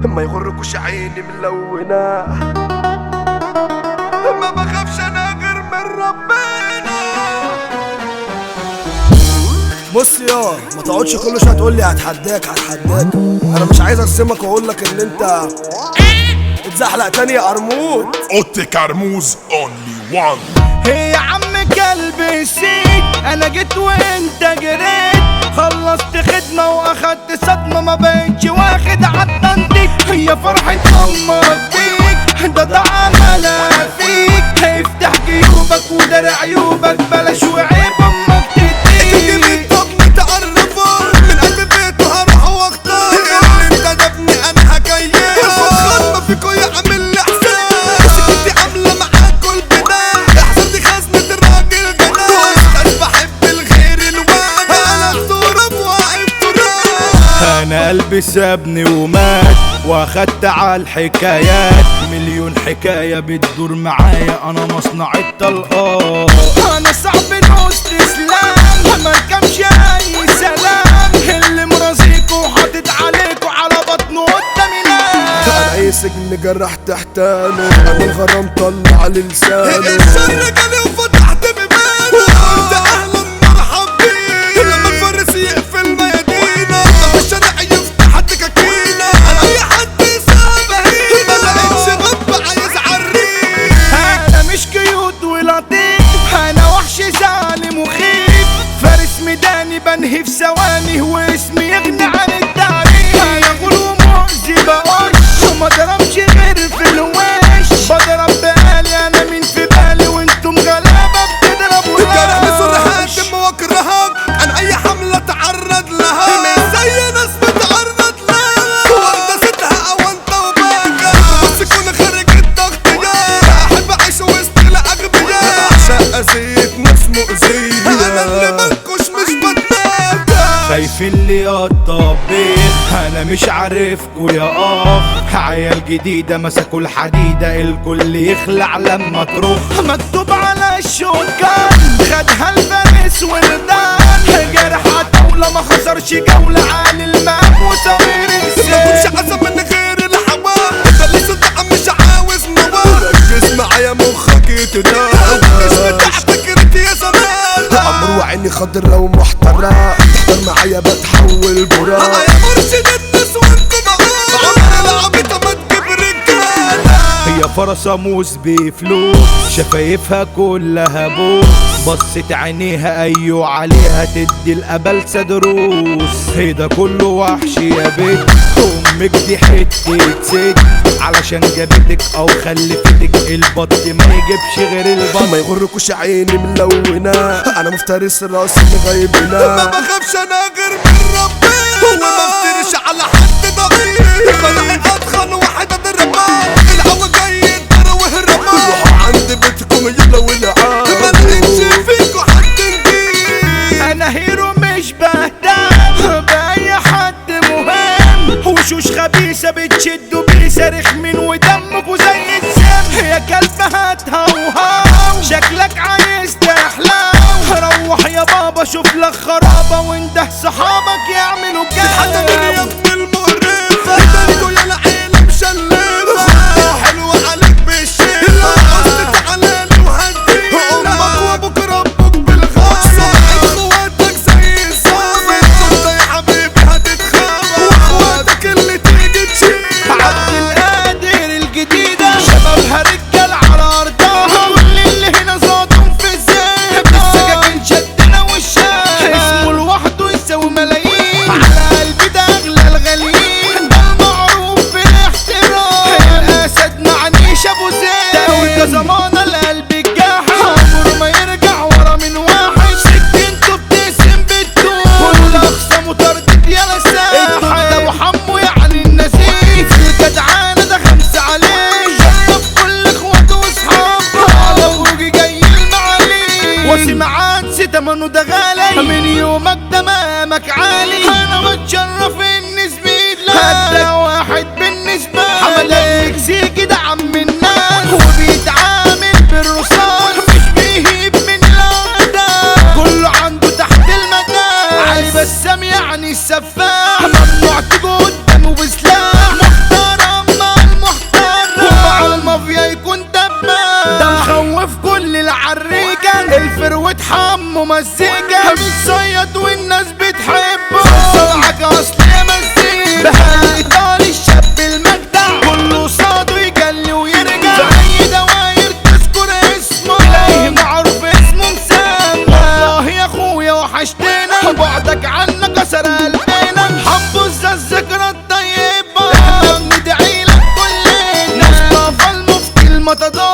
ما يغركوش عيني ملونة، ما بخافش انا غير من ربنا. بص يا ما تقعدش كل شويه تقول لي هتحداك. انا مش عايز ارسمك واقول لك ان انت اتزحلق تاني يا قرموط. اوتي كرموز اونلي وان. هي يا عم قلبي نسيت، انا جيت وانت جريت، خلصت خدمة واخدت صدمة، ما بقتش واخد عالتنطيط. هي فرحة امك بيك، ده عملها فيك، هيفتح جيوبك ودار عيوبك، بلاش وعيب امك تديك. طب متعرفة من قلب بيته هروح واختار اللي انت ده ابني انا هكيفه. خدمة فيكو يعمل لي احساس، سكتي عاملة معاك كل بداية، احسن دي خزنة الراجل جناس. انا بحب الخير الواد، انا الصورة بواقف تراب. انا قلبي سابني ومات، واخدت عالحكايات مليون حكاية بتدور معايا، انا مصنع الطلقات. انا صعب نوس اسلام، مركبش اي سلام، اللي مرازيكوا حاطط عليكوا على بطنه قدامي ناس. انا اي سجن جرح تحتاله، انا الغرام طلع لسانه. الشر جالي وفتحت بيبانه، قلت اهلا مرحب بيه، لما الفارس يقفل ميادينا، لما الشارع يفتح الدكاكينة، انا اي حد يساب هينا، ما لقيتش غب عايز عريق. انا مش كيوت ولطيف، انا وحش ظالم وخيف، فارس ميداني بنهي في ثواني، واسمي يغني عن التعريف. انا غلو مؤذي بقش، وما ضربش غير في الوش، بضرب بقالي انا مين في بالي، وانتم غلابه بتضربوا الجرح لاش. بصر هاتم واكرهك، انا اي حملة اتعرض لها، مش زي ناس بتعرض لها، واخدة ستها او انت وباكا، بس كون خارج الضغط يا احب اعيش وسط الاغبياء، اعشق اسيت ناس مؤذية، انا اللي منكوش مش بتنادى. خايفين لي الطبيخ، انا مش عارفكوا يا عيال جديدة مسكوا الحديدة، الكل يخلع لما تروح. مكتوب على الشوكان خدها الفارس والدان، جرح طاولة ما خسرش جولة، عالي المام وسوير مش السيف. عزم من غير الحوار، ده لسه الدعم مش عاوز نوار، ركز معايا مخك يتنام، مش بتاع فكرتي يا زمان. عمرو وعيني خضر لو محترة، تحضر معايا بتحول براق. يا مرشد الناس وانتوا معاه، عمر العبيطة ما تجيب رجالة. هي فرصة موس بفلوس، شفايفها كلها بوس، بصت عينيها ايوه عليها تدي الابلسة دروس. هي ده كله وحش يا بيت، امك دي حتة ست، علشان جابتك او خلفتك، البط ما يجيبش غير البط. ما يغركوش عيني ملونة، انا مفترس راسي مغيبنا. ما بخافش انا غير من ربنا، وما بفترش على حد ضعيف، بلاقي اتخن واحد اضربها، الهوا جاي يدار وهربان. روحوا عند بيتكم يلا والعاب، ما لقيتش فيكوا حد نجيب، انا هيرو مش بهتم باي حد مهم، وشوش خبيثة بتشدوا بيسة رخمين ودمكوا زي السم. يا كلب هتهوهو شكلك عايز تحلو، روح يا بابا شوف لك خرابة، وانده صحابك يعملوا حتى من كده. يا ابن المقرفة، تاريخوا يا العيلة مشلفة، حلوة عليك بالشيلة، قصت على وهديلة، امك وابوك ربك بالغالي، صاحب اخواتك زي الصابر، انت يا حبيبي هتتخابر، واخواتك اللي تيجي تشيل. عبد القادر الجديدة شبابها رجال على ارضها، كل اللي هنا صوتهم في الزيت، السكاكين شدنا والشارع اسمه لوحده يساوي ملايين. مزيكا بتصيد والناس بتحبه صدعك اصل يا مزيكا بحال ايطالي الشاب المجدع كله صاده يجلي ويرجع في اي دواير تذكر اسمه تلاقيه معروف اسمه مسمى والله يا اخويا وحشتنا بعدك عنا كسر قلبنا حنبص الذكرى الطيبة احنا بندعيلك كلنا مصطفى المفتي المطدار